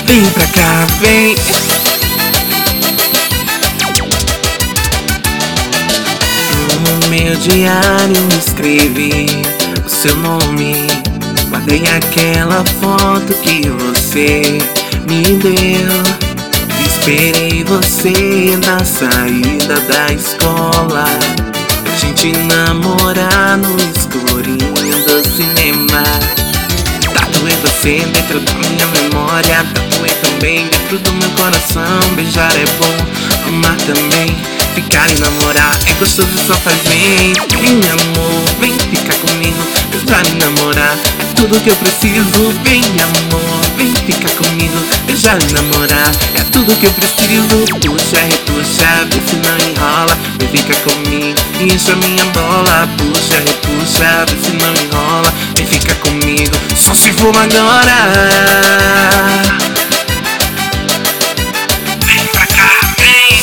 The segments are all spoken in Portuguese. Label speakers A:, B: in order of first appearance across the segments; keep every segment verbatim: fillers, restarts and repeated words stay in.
A: Vem pra cá, vem. No meu diário escrevi o seu nome. Guardei aquela foto que você me deu. Esperei você na saída da escola, pra gente namorar no escurinho do cinema. Tatuei você dentro da minha memória, tatuei também dentro do meu coração. Beijar é bom, amar também, ficar e namorar é gostoso, só faz bem. Vem amor, vem ficar comigo, beijar e namorar é tudo que eu preciso. Vem amor, vem ficar comigo, beijar e namorar é tudo que eu preciso. Puxa, repuxa, vê se não enrola, vem ficar comigo e enche a minha bola. Puxa, repuxa, vê se não enrola, vem ficar comigo, só se for agora. Vem pra cá, vem.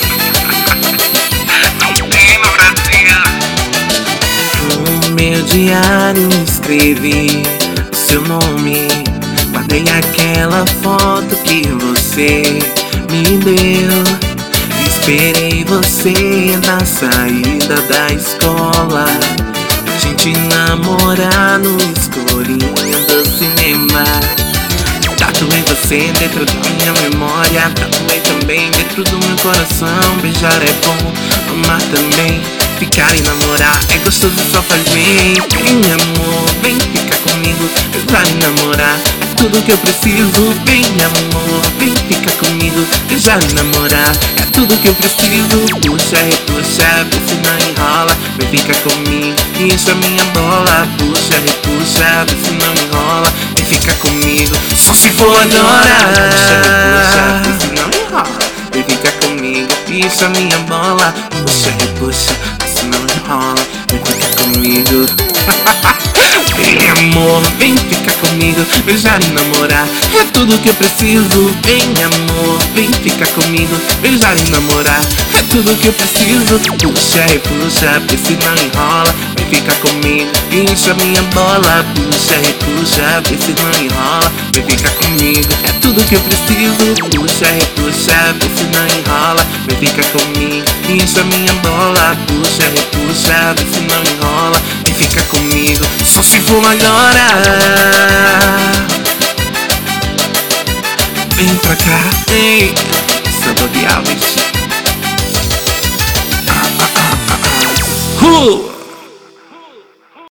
A: Não tem no Brasil. No meu diário escrevi o seu nome. Guardei aquela foto que você me deu. Esperei você na saída da escola, pra gente namorar no escurinho do cinema. Tatuei você dentro da minha memória, tatuei também dentro do meu coração. Beijar é bom, amar também, ficar e namorar é gostoso, só faz bem. Vem amor, vem ficar comigo, beijar e namorar é tudo que eu preciso. Vem amor, vem ficar comigo, beijar e namorar é tudo que eu preciso. Puxa, repuxa, vê se não enrola, vem ficar comigo e enche a minha bola. Puxa, repuxa, vê se não enrola, vem ficar comigo, só se for agora. Puxa, repuxa, vê se não enrola, vem ficar comigo e enche a minha bola. Puxa, repuxa, vê se não enrola, vem ficar comigo. Vem amor, vem ficar comigo, beijar e namorar é tudo que eu preciso. Vem amor, vem ficar comigo, beijar e namorar é tudo que eu preciso. Puxa e puxa, vê se não enrola, vem ficar comigo e enche a minha bola. Puxa e puxa, vê se não enrola, vem ficar comigo é tudo que eu preciso. Puxa e puxa, vê se não enrola, vem ficar comigo e enche a minha bola. Puxa e puxa, vê se não enrola, vem ficar comigo, só se for agora. Vem pra cá, ei, Samba de Alves. Ah, ah, ah, ah, ah. Uh!